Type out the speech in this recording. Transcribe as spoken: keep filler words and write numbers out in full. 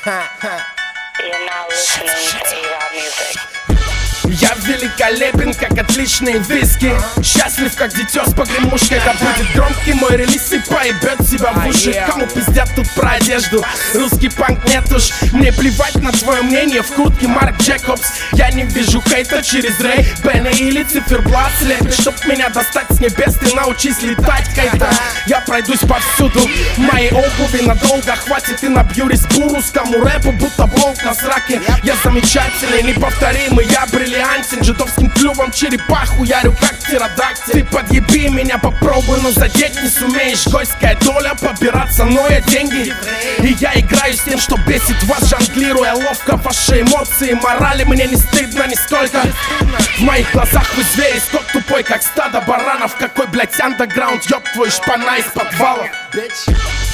Я великолепен, как отличные виски. Счастлив, как дитё с погремушкой. Это будет громкий мой релиз и поебет себя в уши. Кому пиздят тут про одежду? Русский панк нет уж. Мне плевать на твое мнение. В куртке Марк Джекобс. Я не вижу хейта через Рэй Бенни или циферблат слепит. Чтоб меня достать с небес, ты научись летать, Кейта. Я пройдусь повсюду. Моей обуви надолго хватит и набью респу русскому рэпу, будто болт на сраке. Я замечательный, неповторимый, я бриллиантен. Жидовским клювом черепаху ярю, как птеродактиль. Ты подъеби меня, попробуй, но задеть не сумеешь. Гойская доля, побираться, но я деньги. И я играю с тем, что бесит вас, жонглируя ловко. Ваши эмоции, морали мне не стыдно нисколько. В моих глазах вы звери, скот тупой, как стадо баранов. Какой, блять, андеграунд, ёб твой шпана из подвалов.